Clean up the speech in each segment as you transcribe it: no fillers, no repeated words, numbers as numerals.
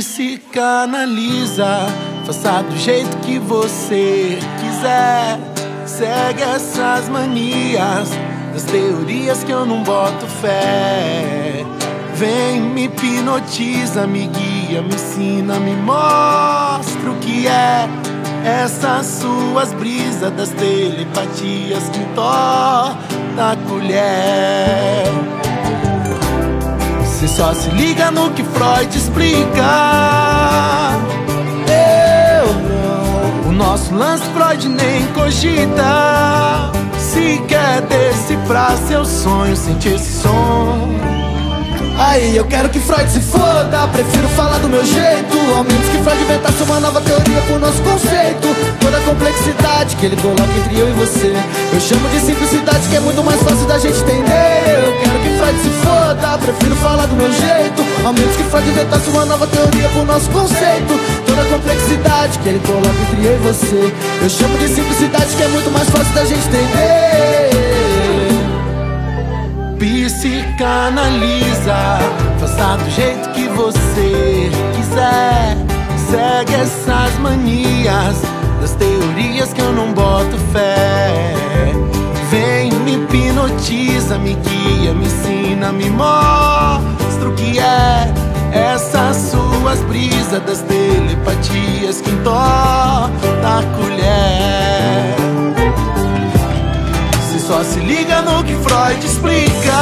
Psicanaliza, faça do jeito que você quiser. Segue essas manias das teorias que eu não boto fé. Vem, me hipnotiza, me guia, me ensina, me mostra o que é. Essas suas brisas das telepatias que entorna a colher. Você só se liga no que Freud explica. Eu não. O nosso lance Freud nem cogita. Se quer decifrar seus sonhos, sente esse som. Aí eu quero que Freud se foda, prefiro falar do meu jeito. Ao menos que Freud inventasse uma nova teoria pro nosso conceito. Toda a complexidade que ele coloca entre eu e você, eu chamo de simplicidade, que é muito mais fácil da gente entender. Eu quero que Freud se foda, prefiro falar do meu jeito. Ao menos que Freud inventasse uma nova teoria pro nosso conceito. Toda a complexidade que ele coloca entre eu e você, eu chamo de simplicidade, que é muito mais fácil da gente entender. Psicanaliza, faça do jeito que você quiser. Segue essas manias das teorias que eu não boto fé. Vem, me hipnotiza, me guia, me ensina, me mostra o que é. Essas suas brisas das telepatias que entorna a colher. Só se liga no que Freud explica.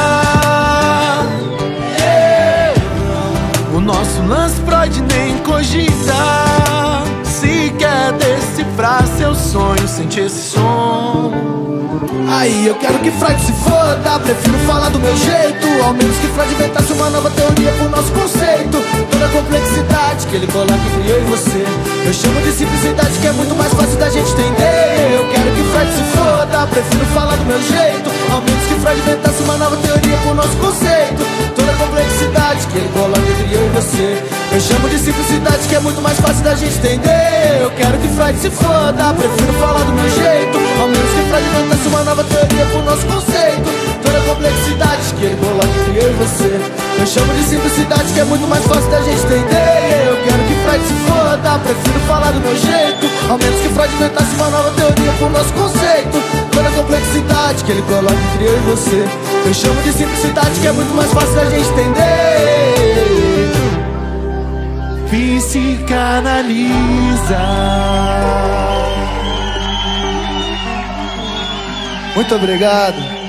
O nosso lance Freud nem cogita. Se quer decifrar seus sonhos, sente esse som. Aí eu quero que Freud se foda, prefiro falar do meu jeito. Ao menos que Freud inventasse uma nova teoria pro nosso conceito. Toda a complexidade que ele coloca entre eu e você, eu chamo de simplicidade, que é muito mais fácil da gente entender. Eu quero que Freud se foda, prefiro falar do meu jeito. Ao menos que Freud inventasse uma nova teoria pro nosso conceito. Toda a complexidade que ele coloca entre eu e você, eu chamo de simplicidade, que é muito mais fácil da gente entender. Eu quero que Freud se foda, prefiro falar do meu jeito. Ao menos que Freud inventasse uma nova teoria pro nosso conceito. Toda a complexidade que ele coloca entre eu e você, eu chamo de simplicidade, que é muito mais fácil da gente entender. Eu quero que Freud se foda, prefiro falar do meu jeito. Ao menos que Freud inventasse uma nova teoria pro nosso conceito. Toda a complexidade que ele coloca entre eu e você, eu chamo de simplicidade, que é muito mais fácil da gente entender. Psicanaliza. Muito obrigado.